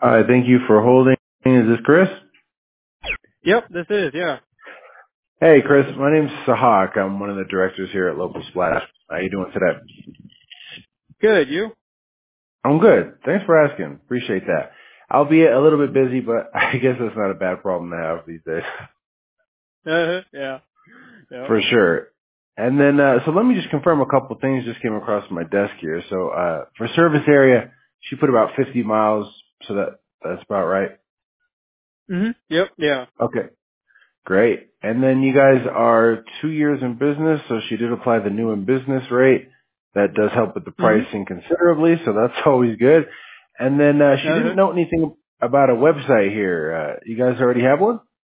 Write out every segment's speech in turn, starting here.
Hi, thank you for holding. Is this Chris? Yep, this is, yeah. Hey, Chris. My name's Sahak. I'm one of the directors here at Local Splash. How you doing today? Good, you? I'm good. Thanks for asking. Appreciate that. I'll be a little bit busy, but I guess that's not a bad problem to have these days. Yeah. Yep. For sure. And then, so let me just confirm a couple things just came across my desk here. So, for service area, she put about 50 miles, so that's about right. Yep, yeah. Okay. Great. And then you guys are 2 years in business, so she did apply the new in business rate. That does help with the Mhm. pricing considerably, so that's always good. And then she didn't note anything about a website here. You guys already have one?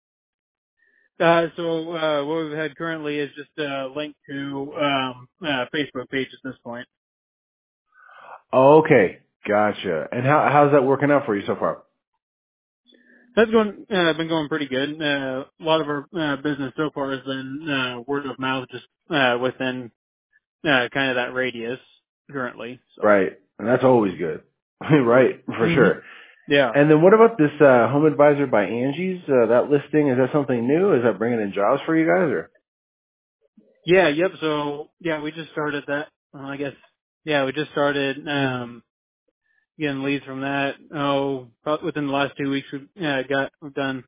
So what we've had currently is just a link to Facebook page at this point. Oh, okay. Gotcha. And how's that working out for you so far? That's been going pretty good. A lot of our business so far has been word of mouth, just within kind of that radius currently. So. Right. And that's always good. Right, for sure. Yeah. And then what about this Home Advisor by Angie's? That listing, is that something new? Is that bringing in jobs for you guys or? Yeah. Yep. So yeah, we just started that. I guess. Yeah, we just started. Getting leads from that. Oh, probably within the last 2 weeks, we've done,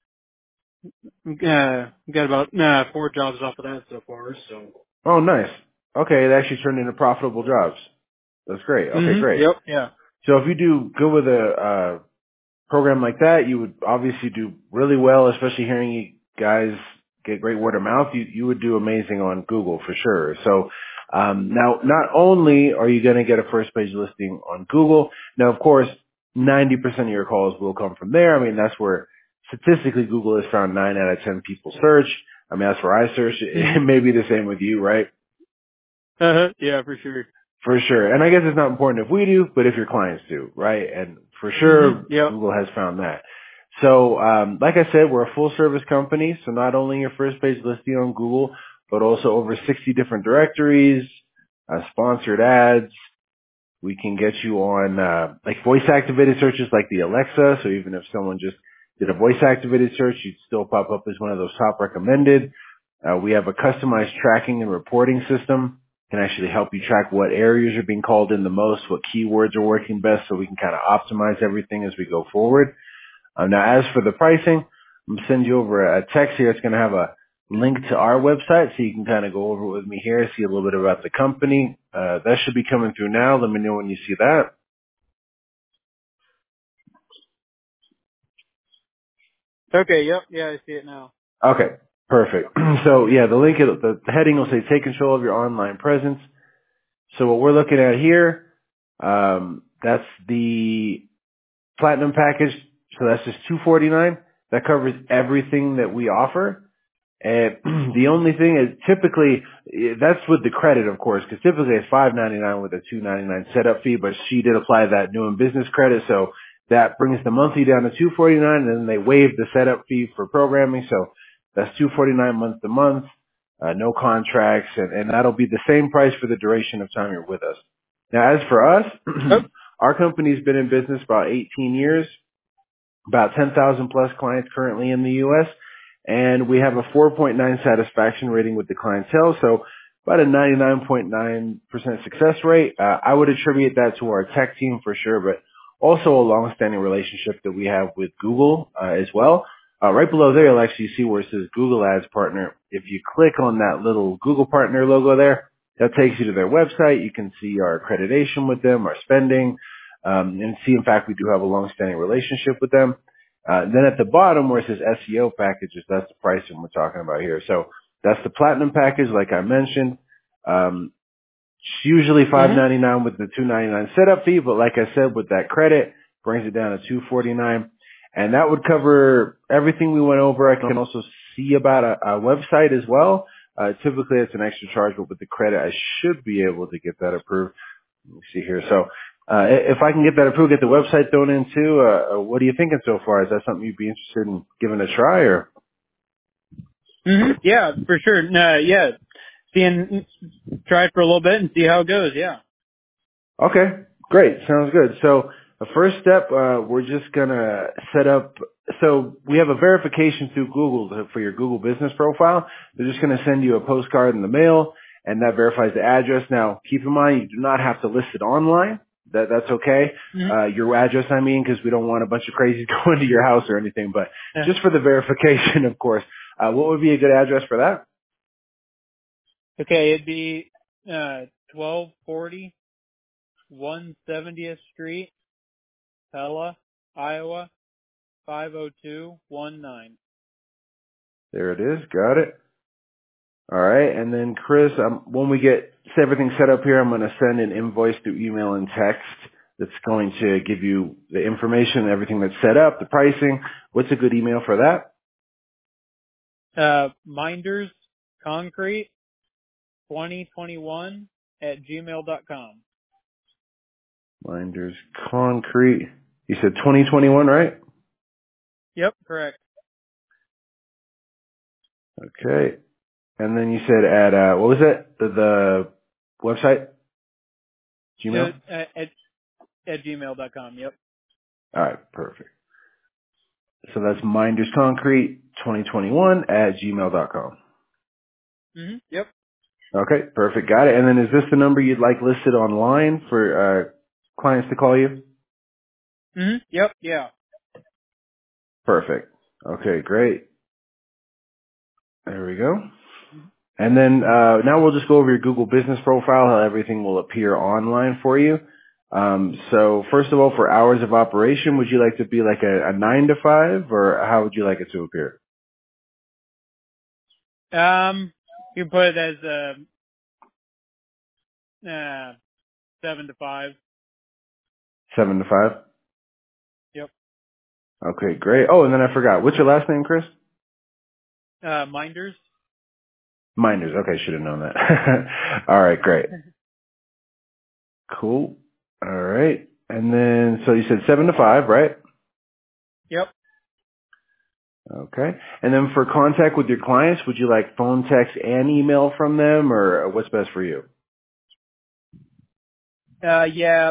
got about 4 jobs off of that so far. So. Oh, nice. Okay, it actually turned into profitable jobs. That's great. Okay, great. Yep. Yeah. So if you do good with a program like that, you would obviously do really well, especially hearing you guys get great word of mouth. You would do amazing on Google for sure. So now, not only are you going to get a first page listing on Google, now of course, 90% of your calls will come from there. I mean, that's where statistically Google has found 9 out of 10 people search. I mean, that's where I search. It may be the same with you, right? Yeah, for sure. For sure. And I guess it's not important if we do, but if your clients do, right? And for sure, Yep. Google has found that. So, like I said, we're a full service company. So not only your first page listing on Google, but also over 60 different directories, sponsored ads. We can get you on, like voice activated searches like the Alexa. So even if someone just did a voice activated search, you'd still pop up as one of those top recommended. We have a customized tracking and reporting system. Can actually help you track what areas are being called in the most, what keywords are working best, so we can kind of optimize everything as we go forward. Now, as for the pricing, I'm going to send you over a text here. It's going to have a link to our website, so you can kind of go over it with me here, see a little bit about the company. That should be coming through now. Let me know when you see that. Okay. Yep. Yeah, I see it now. Okay, perfect. So yeah, the link, the heading will say "Take control of your online presence." So what we're looking at here, that's the platinum package. So that's just $249. That covers everything that we offer. And the only thing is typically that's with the credit, of course, because typically it's $599 with a $299 setup fee. But she did apply that new and business credit, so that brings the monthly down to $249, and then they waive the setup fee for programming. So that's $249 month to month, no contracts, and that'll be the same price for the duration of time you're with us. Now, as for us, Oh. our company's been in business about 18 years. About 10,000 plus clients currently in the U.S. And we have a 4.9 satisfaction rating with the clientele. So about a 99.9% success rate. I would attribute that to our tech team for sure, but also a long-standing relationship that we have with Google as well. Right below there, you'll actually see where it says Google Ads Partner. If you click on that little Google Partner logo there, that takes you to their website. You can see our accreditation with them, our spending, and see, in fact, we do have a long-standing relationship with them. Then at the bottom where it says SEO packages, that's the pricing we're talking about here. So that's the platinum package, like I mentioned. It's usually $599 with the $299 setup fee, but like I said, with that credit, brings it down to $249, and that would cover everything we went over. I can also see about a website as well. Typically, it's an extra charge, but with the credit, I should be able to get that approved. Let me see here. So, if I can get that approved, get the website thrown in too, what are you thinking so far? Is that something you'd be interested in giving a try or? Yeah, for sure. Yeah. Try it for a little bit and see how it goes. Yeah. Okay, great. Sounds good. So, The first step, we're just gonna set up. So we have a verification through Google for your Google business profile. They're just gonna send you a postcard in the mail, and that verifies the address. Now, keep in mind, you do not have to list it online. That's okay. Mm-hmm. Your address, I mean, because we don't want a bunch of crazies going to your house or anything. But just for the verification, of course. What would be a good address for that? Okay, it'd be 1240 170th Street, Pella, Iowa 50219. There it is. Got it. All right. And then, Chris, when we get everything set up here, I'm going to send an invoice through email and text that's going to give you the information, everything that's set up, the pricing. What's a good email for that? Minders Concrete 2021 at gmail.com. Minders Concrete. You said 2021, right? Yep, correct. Okay. And then you said at, what was it? The website? Gmail? At gmail.com, yep. All right. Perfect. So that's Minders Concrete 2021 at gmail.com. Mm-hmm. Yep. Okay, perfect. Got it. And then is this the number you'd like listed online for clients to call you? Mm-hmm. Yep. Yeah. Perfect. Okay, great. There we go. And then now we'll just go over your Google business profile, how everything will appear online for you. So first of all, for hours of operation, would you like to be like a 9 to 5, or how would you like it to appear? You can put it as 7 to 5. 7 to 5? Yep. Okay, great. Oh, and then I forgot. What's your last name, Chris? Minders. Minders. Okay, should have known that. All right, great. Cool. All right. And then, so you said 7 to 5, right? Yep. Okay. And then for contact with your clients, would you like phone, text, and email from them, or what's best for you? Yeah.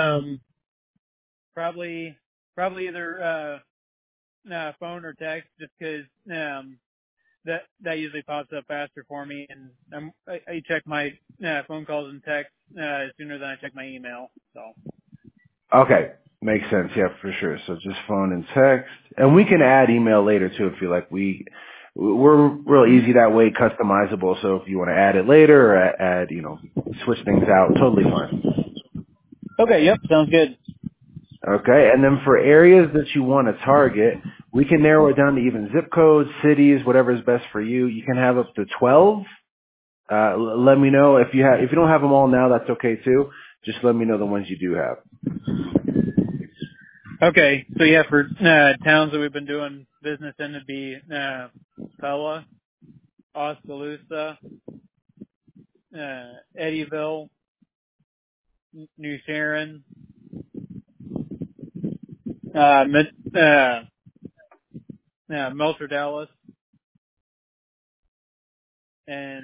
Probably either phone or text, just because that usually pops up faster for me, and I check my phone calls and texts sooner than I check my email. So. Okay. Makes sense. Yeah, for sure. So just phone and text. And we can add email later too if you like. We're real easy that way, customizable. So if you want to add it later or add, switch things out, totally fine. Okay. Yep. Sounds good. Okay. And then for areas that you want to target, we can narrow it down to even zip codes, cities, whatever is best for you. You can have up to 12. Let me know if you don't have them all now, that's okay too. Just let me know the ones you do have. Okay. So yeah, for towns that we've been doing business in, it'd be Pella, Oskaloosa, Eddyville, New Sharon, Melcher, Dallas, and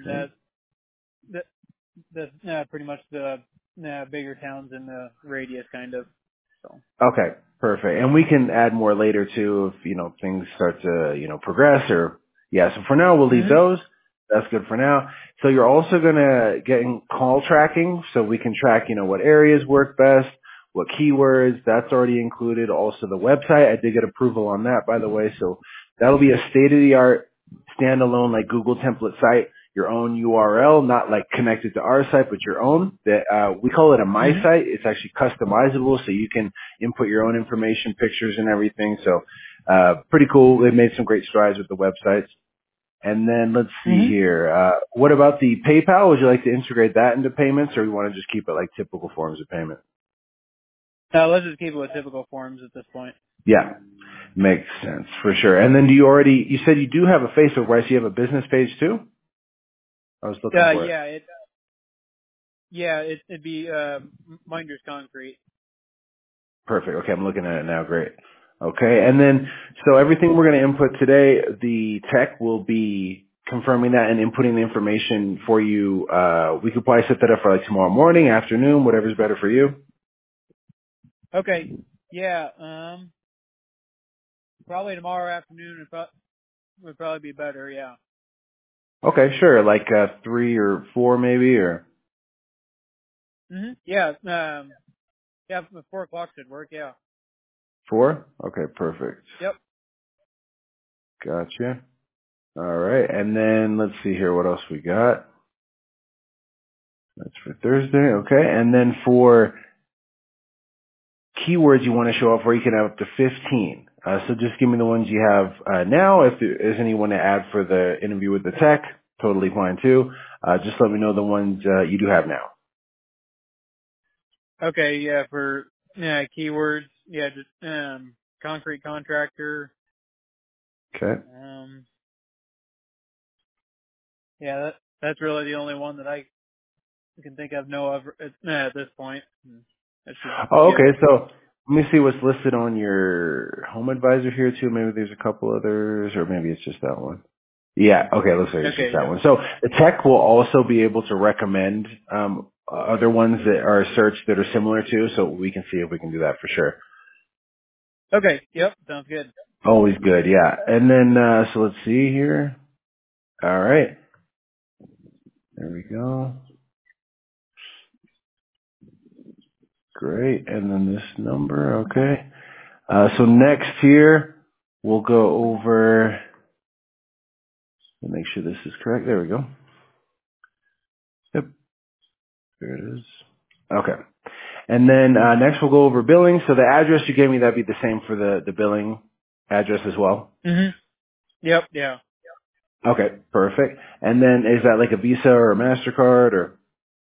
that's pretty much the bigger towns in the radius, kind of. So. Okay, perfect. And we can add more later too if, things start to, progress or, yeah, so for now we'll leave those. That's good for now. So you're also going to get in call tracking so we can track, what areas work best, what keywords, that's already included. Also the website, I did get approval on that, by the way. So that'll be a state-of-the-art standalone like Google template site, your own URL, not like connected to our site, but your own. That we call it a My Site. It's actually customizable, so you can input your own information, pictures, and everything. So pretty cool. They've made some great strides with the websites. And then let's see here. What about the PayPal? Would you like to integrate that into payments, or you want to just keep it like typical forms of payment? Let's just keep it with typical forms at this point. Yeah, makes sense for sure. And then you said you do have a Facebook, right? So you have a business page too? I was looking for it. It'd be Minders Concrete. Perfect. Okay, I'm looking at it now. Great. Okay, and then so everything we're going to input today, the tech will be confirming that and inputting the information for you. We could probably set that up for like tomorrow morning, afternoon, whatever's better for you. Okay. Yeah. Probably tomorrow afternoon would probably be better. Yeah. Okay, sure. Like 3 or 4 maybe, or Yeah. Yeah. 4 o'clock should work. Yeah. 4? Okay, perfect. Yep. Gotcha. All right, and then let's see here. What else we got? That's for Thursday. Okay, and then for keywords you want to show up for, you can have up to 15. So just give me the ones you have now. If there is anyone to add for the interview with the tech, totally fine too. Just let me know the ones you do have now. Okay. Yeah. For keywords. Yeah. Just concrete contractor. Okay. Yeah. That's really the only one that I can think of at this point. That should Oh, be it. okay. So let me see what's listed on your home advisor here too. Maybe there's a couple others, or maybe it's just that one. Yeah. Okay. Looks like it's just Okay. that Yep. one. So the tech will also be able to recommend other ones that are searched that are similar to. So we can see if we can do that for sure. Okay. Yep. Sounds good. Always good. Yeah. And then so let's see here. All right. There we go. Great. And then this number. Okay. So next here, we'll go over. Let me make sure this is correct. There we go. Yep. There it is. Okay. And then next we'll go over billing. So the address you gave me, that'd be the same for the billing address as well. Yep. Yeah. Okay, perfect. And then is that like a Visa or a MasterCard or?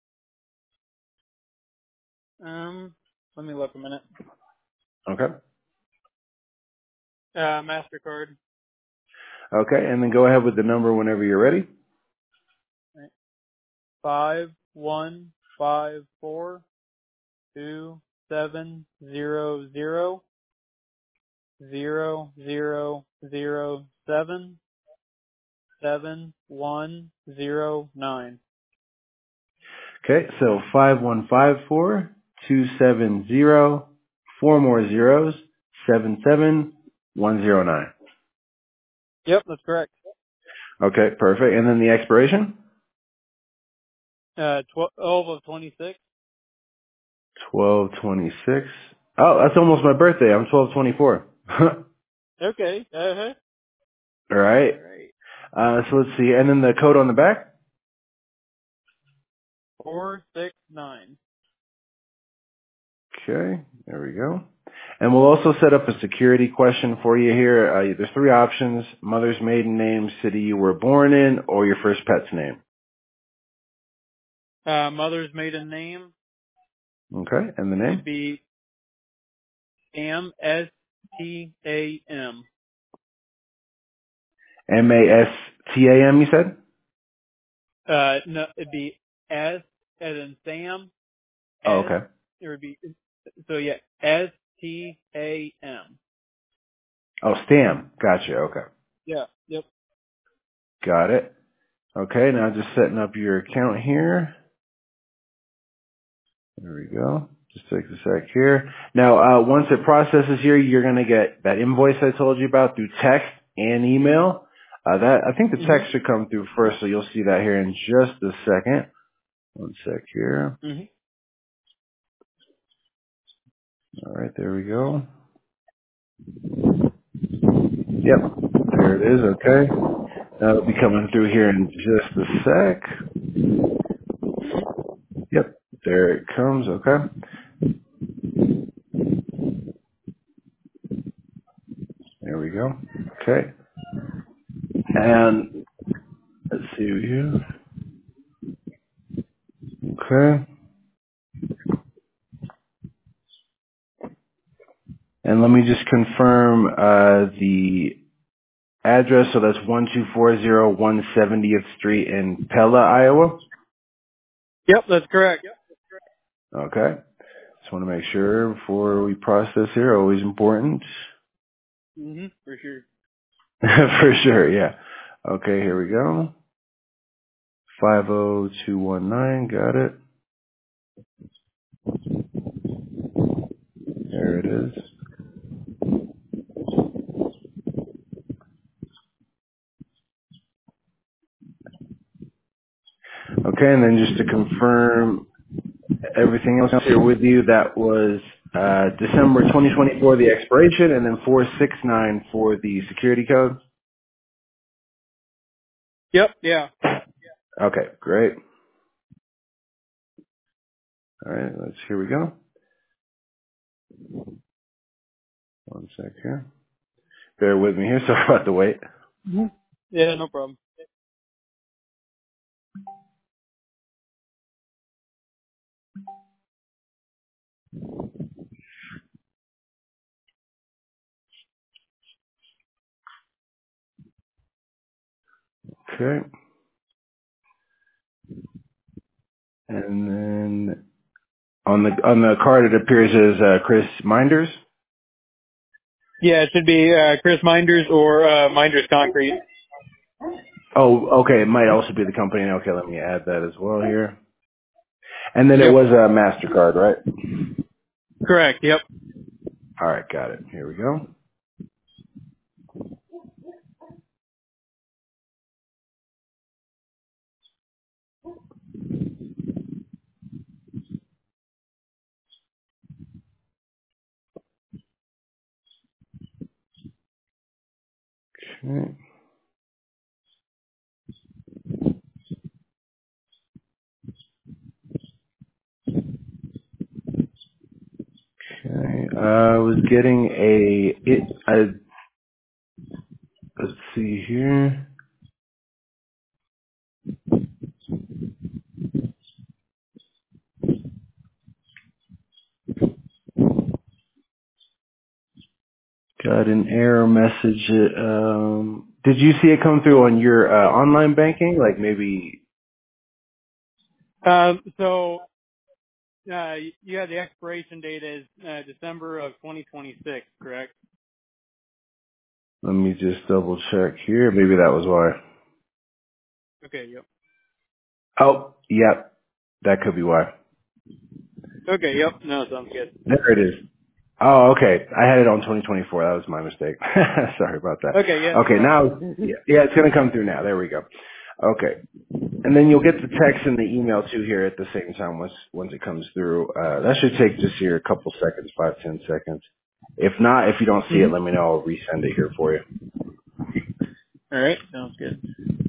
Let me look a minute. Okay. MasterCard. Okay, and then go ahead with the number whenever you're ready. 515542700077109. Okay, so 5154-270, four more zeros, 77109. Yep, that's correct. Okay, perfect. And then the expiration? 12 of 26. 1226. Oh, that's almost my birthday. I'm 1224. Okay. All right. All right. So let's see. And then the code on the back? 469. Okay, there we go. And we'll also set up a security question for you here. There's 3 options: mother's maiden name, city you were born in, or your first pet's name. Mother's maiden name Okay, and the would name? be Stam, Stam. Mastam, you said? No, it'd be S as in Sam. Oh, S, okay. it would be, so yeah, Stam. Oh, Stam. Gotcha. Okay. Yeah, yep. Got it. Okay, now just setting up your account here. There we go. Just takes a sec here. Now, once it processes here, you're going to get that invoice I told you about through text and email. I think the text should come through first, so you'll see that here in just a second. One sec here. All right, there we go. Yep, there it is. Okay. That'll be coming through here in just a sec. Yep, there it comes. Okay. There we go. Okay. And let's see here. Okay. And let me just confirm the address. So that's 1240 170th Street in Pella, Iowa. Yep, that's correct. Okay. Just want to make sure before we process here. Always important. For sure. For sure, yeah. Okay, here we go. 50219, got it. There it is. Okay, and then just to confirm everything else here with you, that was December 2024, the expiration, and then 469 for the security code. Yep. Yeah. Okay, great. All right, here we go. One sec here. Bear with me here. Sorry about the wait. Mhm. Yeah, no problem. Okay. And then on the card, it appears as Chris Minders. Yeah, it should be Chris Minders or Minders Concrete. Oh, okay. It might also be the company. Okay, let me add that as well here. And then it Yep. was a MasterCard, right? Correct. Yep. All right, got it. Here we go. Okay. Okay. I was getting let's see here. Got an error message. Did you see it come through on your online banking? Like maybe, So you had the expiration date as December of 2026, correct? let me just double check here. Maybe that was why. Okay. Yep. Oh, yep. That could be why. Okay. Yep. No, sounds good. There it is. Oh, okay. I had it on 2024. That was my mistake. Sorry about that. Okay. Yeah. No Okay, problem. now, yeah, it's going to come through now. There we go. Okay. And then you'll get the text and the email too here at the same time once it comes through. That should take just here a couple seconds, 5-10 seconds. If not, if you don't see it, Mhm. let me know. I'll resend it here for you. All right. Sounds good.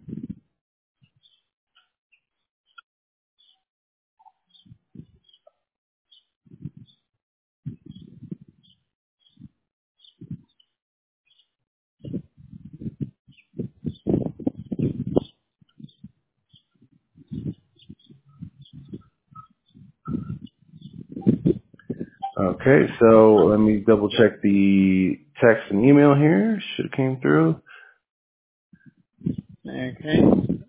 Okay, so let me double check the text and email here. Should have came through. Okay.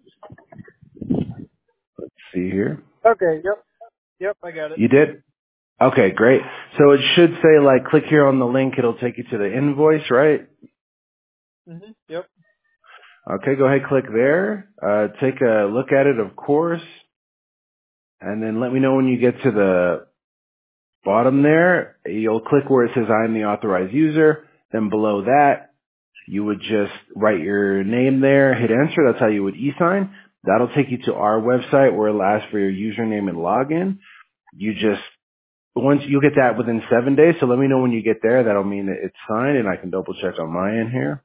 Let's see here. Okay. Yep. Yep. I got it. You did? Okay, great. So it should say like click here on the link. It'll take you to the invoice, right? Mhm. Yep. Okay, go ahead, click there. Take a look at it, of course, and then let me know when you get to the bottom there. You'll click where it says I'm the authorized user. Then below that, you would just write your name there, hit enter. That's how you would e-sign. That'll take you to our website where it'll ask for your username and login. You just once you get that within 7 days, so let me know when you get there. That'll mean that it's signed, and I can double check on my end here.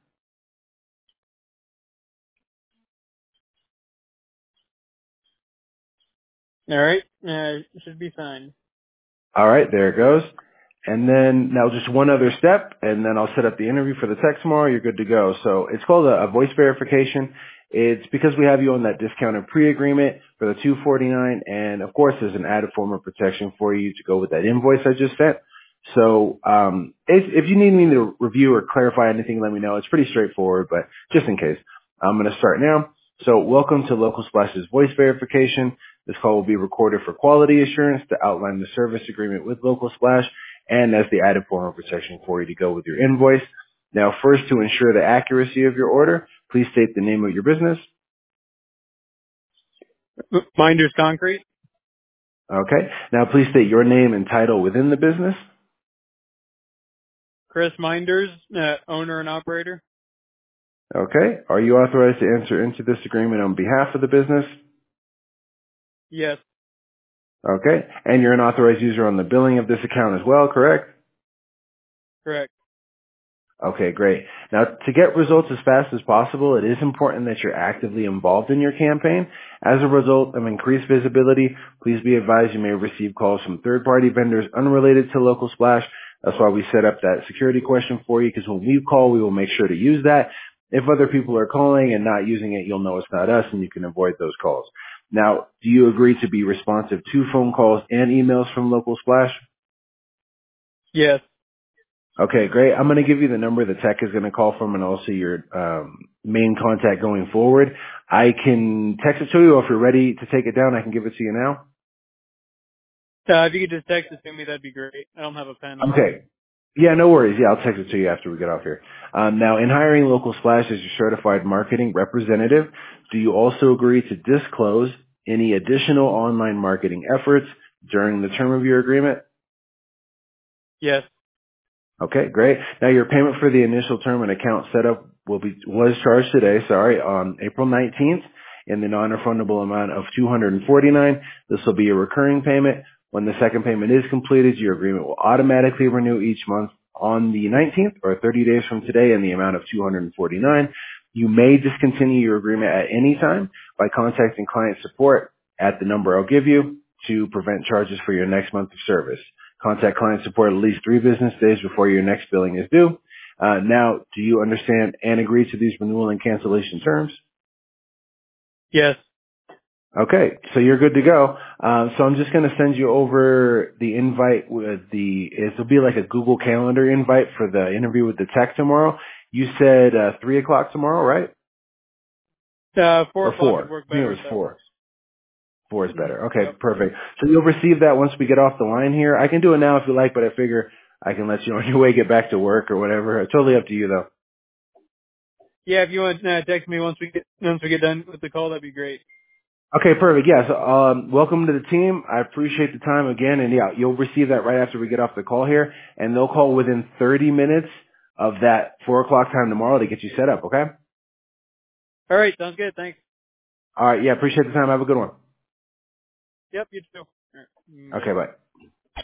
All right. It should be fine. All right, there it goes. And then now just one other step, and then I'll set up the interview for the tech tomorrow. You're good to go. So it's called a voice verification. It's because we have you on that discounted pre-agreement for the 249, and of course there's an added form of protection for you to go with that invoice I just sent. So if you need me to review or clarify anything, let me know. It's pretty straightforward, but just in case, I'm going to start now. So welcome to Local Splash's voice verification. This call will be recorded for quality assurance to outline the service agreement with Local Splash and as the added form of protection for you to go with your invoice. Now, first, to ensure the accuracy of your order, please state the name of your business. Minders Concrete. Okay. Now, please state your name and title within the business. Chris Minders, owner and operator. Okay. Are you authorized to enter into this agreement on behalf of the business? Yes, Okay. And you're an authorized user on the billing of this account as well, correct? correct. Okay, great. Now, to get results as fast as possible, it is important that you're actively involved in your campaign. As a result of increased visibility, please be advised you may receive calls from third-party vendors unrelated to Local Splash. That's why we set up that security question for you, because when we call, we will make sure to use that. If other people are calling and not using it, you'll know it's not us, and you can avoid those calls. Now, do you agree to be responsive to phone calls and emails from Local Splash? Yes. Okay, great. I'm going to give you the number the tech is going to call from and also your main contact going forward. I can text it to you, or if you're ready to take it down, I can give it to you now. If you could just text it to me, that'd be great. I don't have a pen on me. Okay. Yeah, no worries. Yeah, I'll text it to you after we get off here. Now, in hiring Local Splash as your certified marketing representative, do you also agree to disclose any additional online marketing efforts during the term of your agreement? Yes. Okay, great. Now your payment for the initial term and account setup was charged today, on April 19th in the non-refundable amount of $249. This will be a recurring payment. When the second payment is completed, your agreement will automatically renew each month on the 19th or 30 days from today in the amount of $249. You may discontinue your agreement at any time by contacting client support at the number I'll give you to prevent charges for your next month of service. Contact client support at least 3 business days before your next billing is due. Now, do you understand and agree to these renewal and cancellation terms? Yes. Okay, so you're good to go. So I'm just going to send you over the invite with it'll be like a Google Calendar invite for the interview with the tech tomorrow. You said 3 o'clock tomorrow, right? 4 Or o'clock would 4? work I think it better was if that 4. works. 4 is better. Okay, Yep. perfect. So you'll receive that once we get off the line here. I can do it now if you like, but I figure I can let you on your way get back to work or whatever. Totally up to you though. Yeah, if you want to text me once we get done with the call, that'd be great. Okay, perfect. Yeah, so welcome to the team. I appreciate the time again, and yeah, you'll receive that right after we get off the call here, and they'll call within 30 minutes of that 4 o'clock time tomorrow to get you set up, okay? All right, sounds good. Thanks. All right, yeah, appreciate the time. Have a good one. Yep, you too. All right. Bye. Okay, bye.